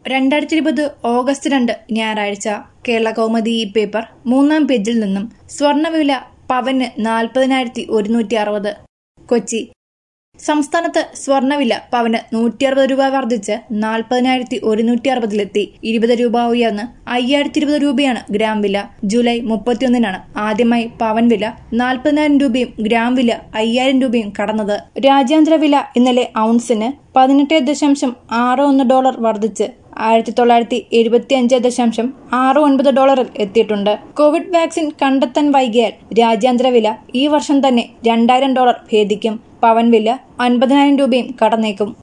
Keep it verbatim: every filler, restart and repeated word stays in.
രണ്ടായിരത്തി ഇരുപത് ഓഗസ്റ്റ് രണ്ട് ഞായറാഴ്ച കേരള കൗമുദി ഈ പേപ്പർ മൂന്നാം പേജിൽ നിന്നും സ്വർണ്ണവില പവന് നാൽപ്പതിനായിരത്തി ഒരുന്നൂറ്റി അറുപത്. കൊച്ചി. സംസ്ഥാനത്ത് സ്വർണ്ണവില പവന് നൂറ്റി അറുപത് രൂപ വർദ്ധിച്ച് നാൽപ്പതിനായിരത്തി ഒരുന്നൂറ്റി അറുപതിലെത്തി. ഇരുപത് രൂപ ഉയർന്ന് അയ്യായിരത്തി ഇരുപത് രൂപയാണ് ഗ്രാം വില. ജൂലൈ മുപ്പത്തിയൊന്നിനാണ് ആദ്യമായി പവൻ വില നാൽപ്പതിനായിരം രൂപയും ഗ്രാം വില അയ്യായിരം രൂപയും കടന്നത്. രാജ്യാന്തര വില ഇന്നലെ ഔൺസിന് പതിനെട്ട് ദശാംശം ആറ് ഒന്ന് ഡോളർ വർദ്ധിച്ച് ആയിരത്തി തൊള്ളായിരത്തി എഴുപത്തി അഞ്ച് ദശാംശം ആറ് ഒൻപത് ഡോളറിൽ എത്തിയിട്ടുണ്ട്. കോവിഡ് വാക്സിൻ കണ്ടെത്താൻ വൈകിയാൽ രാജ്യാന്തര വില ഈ വർഷം തന്നെ രണ്ടായിരം ഡോളർ ഭേദിക്കും. പവൻ വില അൻപതിനായിരം രൂപയും കടന്നേക്കും.